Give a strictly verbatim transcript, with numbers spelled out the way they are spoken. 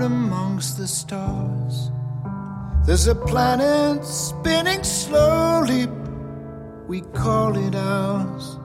out amongst the stars. There's a planet spinning slowly, we call it ours.